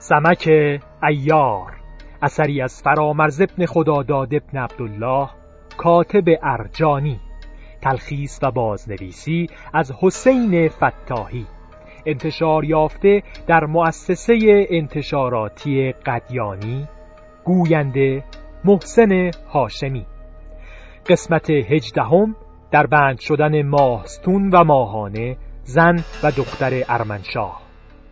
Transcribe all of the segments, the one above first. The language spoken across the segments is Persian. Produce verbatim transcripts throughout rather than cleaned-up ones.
سمک عیار، اثری از فرامرز ابن خداداد ابن عبدالله کاتب ارجانی، تلخیص و بازنویسی از حسین فتاحی، انتشار یافته در مؤسسه انتشاراتی قدیانی، گوینده محسن هاشمی. قسمت هجدهم، در بند شدن ماهستون و ماهانه، زن و دختر ارمنشاه.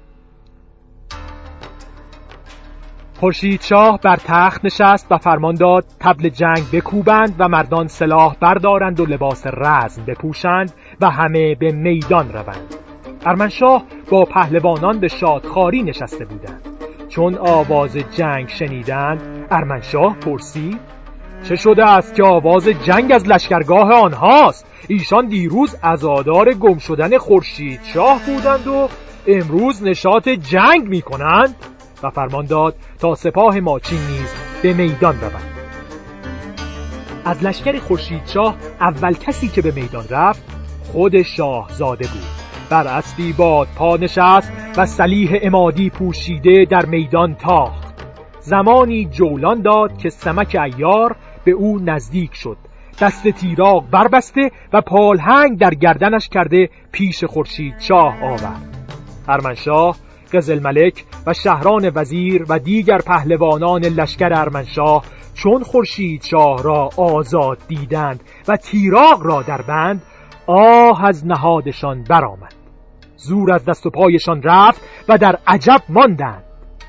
خورشیدشاه بر تخت نشست و فرمان داد طبل جنگ بکوبند و مردان سلاح بردارند و لباس رزم بپوشند و همه به میدان روند. ارمنشاه با پهلوانان به شادخواری نشسته بودند. چون آواز جنگ شنیدند، ارمنشاه پرسید: چه شده است که آواز جنگ از لشکرگاه آنهاست؟ ایشان دیروز عزادار گم شدن خورشیدشاه بودند و امروز نشاط جنگ می کنند. و فرمان داد تا سپاه ماچین نیز به میدان روند. از لشکر خورشیدشاه اول کسی که به میدان رفت خود شاهزاده بود. بر اسبی بادپا نشست و سلیح عمادی پوشیده در میدان تاخت. زمانی جولان داد که سمک عیار به او نزدیک شد، دست تیراغ بربسته و پالهنگ در گردنش کرده پیش خورشیدشاه آورد. ارمنشاه، قزلملک و شهران وزیر و دیگر پهلوانان لشکر ارمنشاه چون خورشیدشاه را آزاد دیدند و تیراغ را در بند، آه از نهادشان برآمد. زور از دست و پایشان رفت و در عجب ماندند.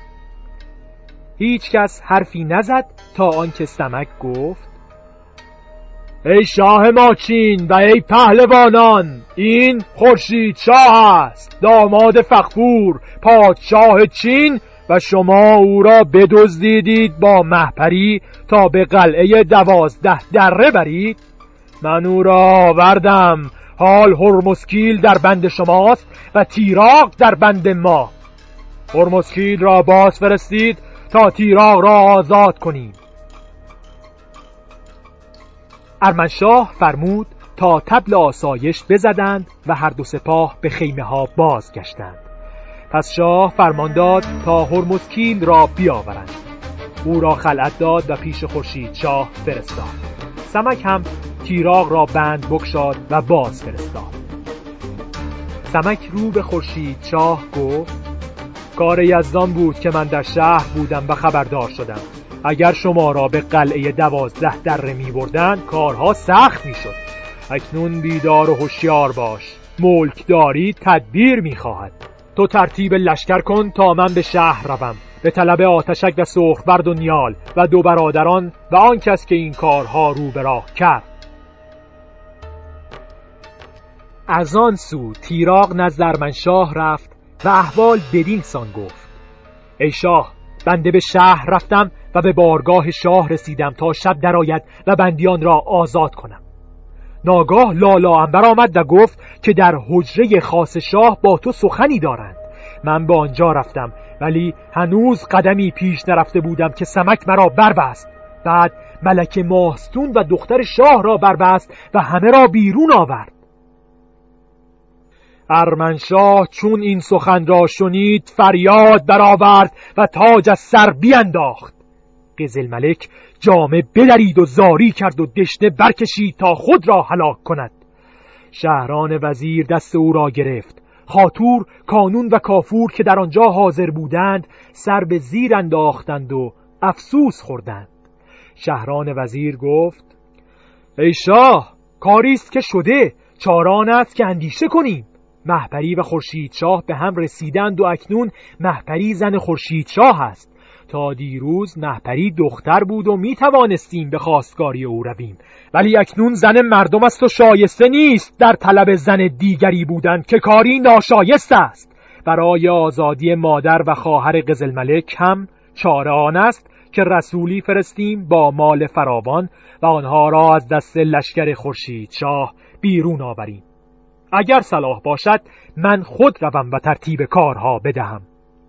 هیچ کس حرفی نزد تا آنکه سمک گفت: ای شاه ماچین و ای پهلوانان، این خورشیدشاه است، داماد فغفور، پادشاه چین، و شما او را بدزدیدید با مهپری تا به قلعه دوازده دره برید. من او را آوردم، حال هرمزکیل در بند شماست و تیراغ در بند ما. هرمزکیل را باز فرستید تا تیراغ را آزاد کنیم. ارمنشاه فرمود تا طبل آسایش بزدند و هر دو سپاه به خیمه ها بازگشتند. پس شاه فرمان داد تا هرمزکیل را بیاورند. او را خلعت داد و پیش خورشیدشاه فرستاد. سمک هم تیراغ را بند بگشاد و باز فرستاد. سمک رو به خورشیدشاه گفت: کار یزدان بود که من در شهر بودم و خبردار شدم. اگر شما را به قلعه دوازده دره می بردن کارها سخت می شد. اکنون بیدار و هوشیار باش، ملکداری تدبیر می خواهد. تو ترتیب لشکر کن تا من به شهر روم، به طلب آتشک و سرخورد و نیال و دو برادران و آن کس که این کارها رو به راه کرد. از آن سو تیراغ نزد ارمنشاه رفت و احوال بدین سان گفت: ای شاه، بنده به شهر رفتم و به بارگاه شاه رسیدم تا شب درآید و بندیان را آزاد کنم. ناگاه لالا عنبر آمد و گفت که در حجره خاص شاه با تو سخنی دارند. من به آنجا رفتم، ولی هنوز قدمی پیش نرفته بودم که سمک مرا بربست. بعد ملک ماهستون و دختر شاه را بربست و همه را بیرون آورد. ارمنشاه چون این سخن را شنید فریاد برآورد و تاج از سر بینداخت. قزلملک جامه بدرید و زاری کرد و دشنه برکشید تا خود را هلاک کند. شهران وزیر دست او را گرفت. خاطور، کانون و کافور که در آنجا حاضر بودند سر به زیر انداختند و افسوس خوردند. شهران وزیر گفت: ای شاه، کاریست که شده، چاران است که اندیشه کنیم. مهپری و خورشیدشاه به هم رسیدند و اکنون مهپری زن خورشیدشاه است. تا دیروز مهپری دختر بود و می توانستیم به خواستگاری او رویم، ولی اکنون زن مردم است و شایسته نیست در طلب زن دیگری بودن که کاری ناشایست است. برای آزادی مادر و خواهر قزلملک هم چاره آن است که رسولی فرستیم با مال فراوان و آنها را از دست لشکر خورشیدشاه بیرون آوریم. اگر صلاح باشد من خود روم و ترتیب کارها بدهم.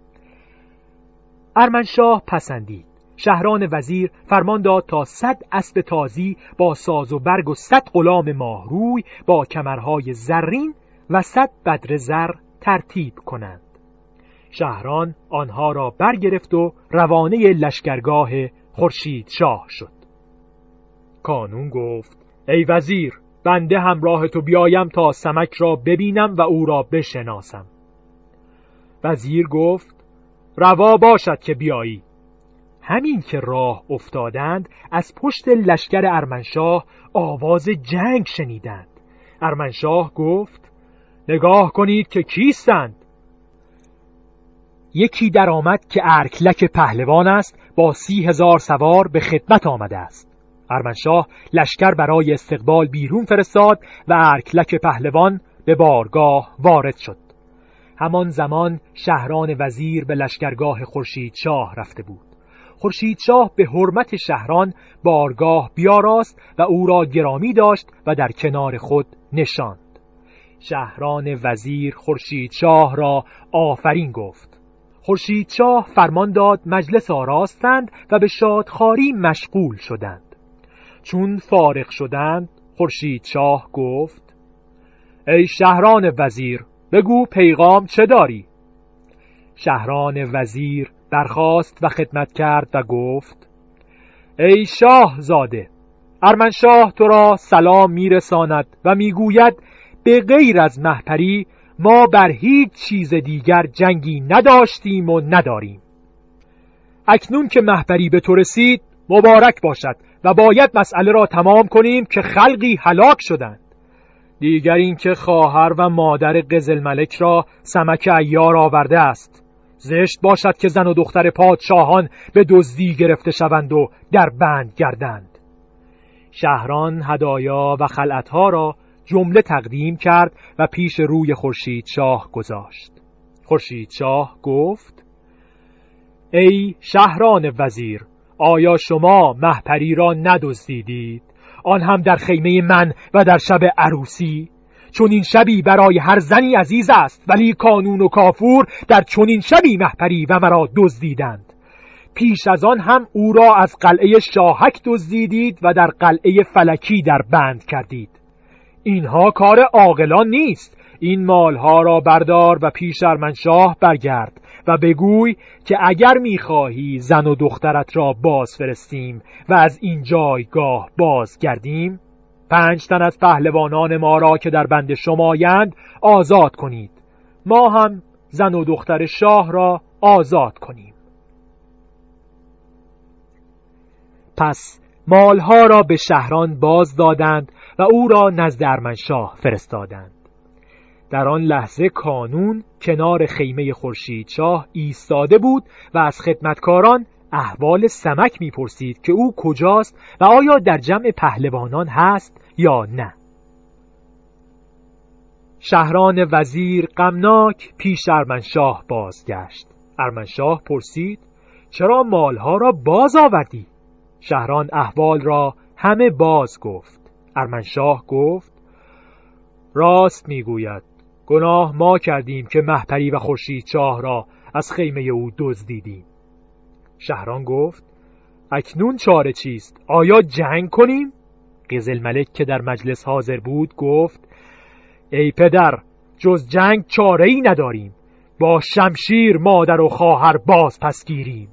ارمنشاه پسندید. شهران وزیر فرمان داد تا صد اسب تازی با ساز و برگ و صد غلام ماهروی با کمرهای زرین و صد بدر زر ترتیب کنند. شهران آنها را برگرفت و روانه لشکرگاه خورشید شاه شد. کانون گفت: ای وزیر، بنده همراه تو بیایم تا سمک را ببینم و او را بشناسم. وزیر گفت: روا باشد که بیایی. همین که راه افتادند از پشت لشکر ارمنشاه آواز جنگ شنیدند. ارمنشاه گفت: نگاه کنید که کیستند. یکی در آمد که ارکلک پهلوان است، با سی هزار سوار به خدمت آمده است. ارمنشاه لشکر برای استقبال بیرون فرستاد و ارکلک پهلوان به بارگاه وارد شد. همان زمان شهران وزیر به لشکرگاه خورشید شاه رفته بود. خورشید شاه به حرمت شهران بارگاه بیاراست و او را گرامی داشت و در کنار خود نشاند. شهران وزیر خورشید شاه را آفرین گفت. خورشید شاه فرمان داد مجلس آراستند و به شادخواری مشغول شدند. چون فارغ شدند خورشید شاه گفت: ای شهران وزیر، بگو پیغام چه داری؟ شهران وزیر برخاست و خدمت کرد و گفت: ای شاه زاده، ارمنشاه تو را سلام میرساند و میگوید به غیر از مهپری ما بر هیچ چیز دیگر جنگی نداشتیم و نداریم. اکنون که مهپری به تو رسید مبارک باشد و باید مسئله را تمام کنیم که خلقی هلاک شدند. دیگر این که خواهر و مادر قزلملک را سمک عیار آورده است. زشت باشد که زن و دختر پادشاهان به دزدی گرفته شوند و در بند گردند. شهران هدایا و خلعتها را جمله تقدیم کرد و پیش روی خورشید شاه گذاشت. خورشید شاه گفت: ای شهران وزیر، آیا شما مهپری را ندزدیدید؟ آن هم در خیمه من و در شب عروسی. چون این شبی برای هر زنی عزیز است، ولی کانون و کافور در چنین شبی مهپری و مرا دزدیدند. پیش از آن هم او را از قلعه شاهک دزدیدید و در قلعه فلکی در بند کردید. اینها کار عاقلان نیست. این مالها را بردار و پیش ارمنشاه برگرد و بگوی که اگر میخواهی زن و دخترت را باز فرستیم و از این جایگاه باز گردیم، پنج تن از پهلوانان ما را که در بند شمایند آزاد کنید، ما هم زن و دختر شاه را آزاد کنیم. پس مالها را به شهران باز دادند و او را نزد ارمنشاه فرستادند. در آن لحظه کانون کنار خیمه خورشید شاه ایستاده بود و از خدمتکاران احوال سمک میپرسید که او کجاست و آیا در جمع پهلوانان هست یا نه. شهران وزیر غمناک پیش ارمنشاه بازگشت. ارمنشاه پرسید: چرا مالها را باز آوردی؟ شهران احوال را همه باز گفت. ارمنشاه گفت: راست میگوید، گناه ما کردیم که مهپری و خورشید شاه را از خیمه او دزدیدیم. شهران گفت: اکنون چاره چیست؟ آیا جنگ کنیم؟ قزلملک که در مجلس حاضر بود گفت: ای پدر، جز جنگ چاره ای نداریم. با شمشیر مادر و خواهر باز پس گیریم.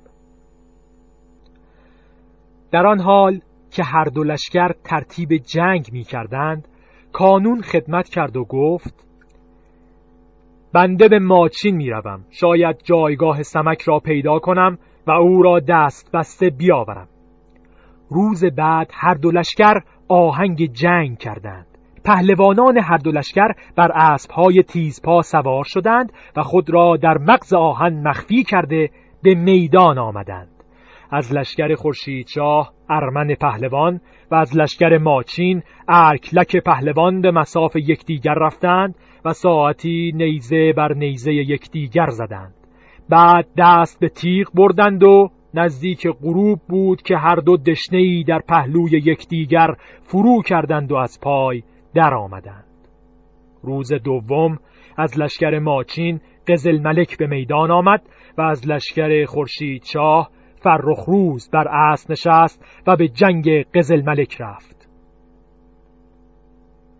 در آن حال که هر دو لشکر ترتیب جنگ می کردند، کانون خدمت کرد و گفت: بنده به ماچین می روم. شاید جایگاه سمک را پیدا کنم و او را دست بسته بیاورم. روز بعد هر دو لشکر آهنگ جنگ کردند. پهلوانان هر دو لشکر بر اسب‌های تیزپا سوار شدند و خود را در مغز آهن مخفی کرده به میدان آمدند. از لشکر خورشید شاه ارمن پهلوان و از لشکر ماچین ارکلک پهلوان به مصاف یکدیگر رفتند و ساعتی نیزه بر نیزه یکدیگر زدند. بعد دست به تیغ بردند و نزدیک غروب بود که هر دو دشنه‌ای در پهلوی یکدیگر فرو کردند و از پای در آمدند. روز دوم از لشکر ماچین قزلملک به میدان آمد و از لشکر خورشید شاه فرخروز بر اسب نشست و به جنگ قزلملک رفت.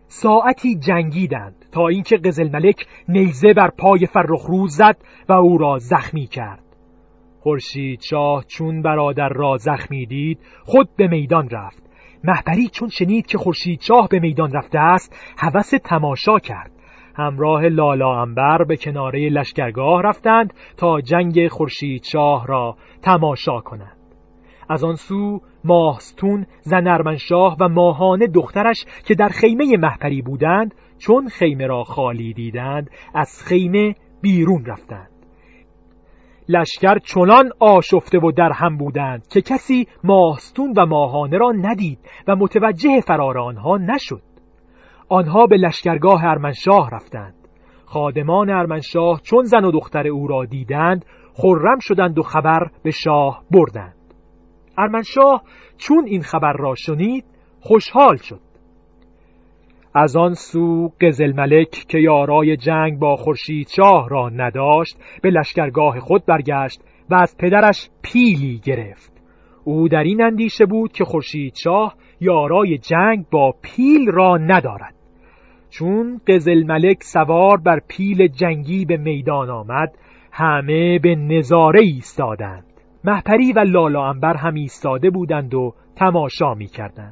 ساعتی جنگیدند تا اینکه قزلملک نیزه بر پای فرخروز زد و او را زخمی کرد. خورشید شاه چون برادر را زخمی دید خود به میدان رفت. مهپری چون شنید که خورشید شاه به میدان رفته است هوس تماشا کرد. همراه لالا عنبر به کناره لشکرگاه رفتند تا جنگ خورشید شاه را تماشا کنند. از آن سو ماهستون زن ارمنشاه و ماهانه دخترش که در خیمه مهپری بودند چون خیمه را خالی دیدند از خیمه بیرون رفتند. لشکر چنان آشفته و در هم بودند که کسی ماهستون و ماهانه را ندید و متوجه فرار آنها نشد. آنها به لشکرگاه ارمنشاه رفتند. خادمان ارمنشاه چون زن و دختر او را دیدند خرم شدند و خبر به شاه بردند. ارمنشاه چون این خبر را شنید خوشحال شد. از آن سو قزلملک که یارای جنگ با خورشید شاه را نداشت به لشکرگاه خود برگشت و از پدرش پیلی گرفت. او در این اندیشه بود که خورشید شاه یارای جنگ با پیل را ندارد. چون قزلملک سوار بر پیل جنگی به میدان آمد همه به نظاره ایستادند. مهپری و لالا عنبر هم ایستاده بودند و تماشا می کردند.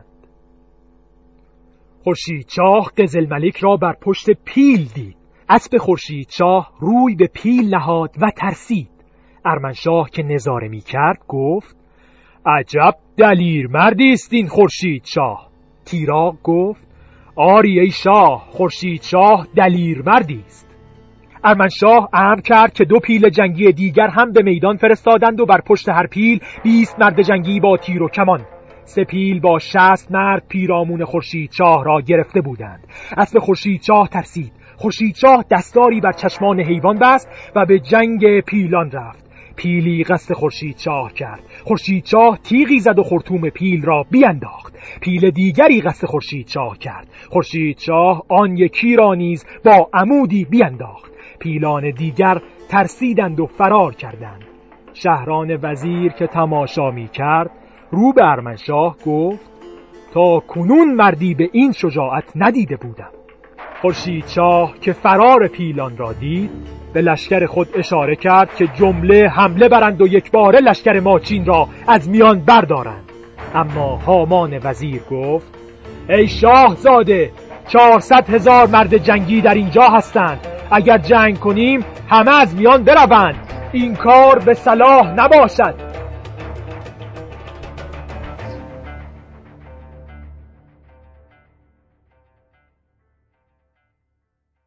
خورشید شاه قزلملک را بر پشت پیل دید. اسب خورشید شاه روی به پیل نهاد و ترسید. ارمنشاه که نظاره می کرد گفت عجب دلیر مردی است این خورشید شاه. تیراق گفت آری ای شاه، خورشید شاه دلیر مردی است. ارمنشاه امر کرد که دو پیل جنگی دیگر هم به میدان فرستادند و بر پشت هر پیل بیست مرد جنگی با تیر و کمان. سه پیل با شصت مرد پیرامون خورشید شاه را گرفته بودند. اسب خورشید شاه ترسید. خورشید شاه دستاری بر چشمان حیوان بست و به جنگ پیلان رفت. پیلی قصد خورشید شاه کرد. خورشید شاه تیغی زد و خرطوم پیل را بیانداخت. پیل دیگری قصد خورشید شاه کرد. خورشید شاه آن یکی را نیز با عمودی بیانداخت. پیلان دیگر ترسیدند و فرار کردند. شهران وزیر که تماشا می کرد رو به ارمنشاه گفت تا کنون مردی به این شجاعت ندیده بودم. خورشید شاه که فرار پیلان را دید به لشکر خود اشاره کرد که جمله حمله برند و یک باره لشکر ماچین را از میان بردارند. اما هامان وزیر گفت ای شاه زاده، چهارصد هزار مرد جنگی در اینجا هستند. اگر جنگ کنیم همه از میان بروند. این کار به صلاح نباشد.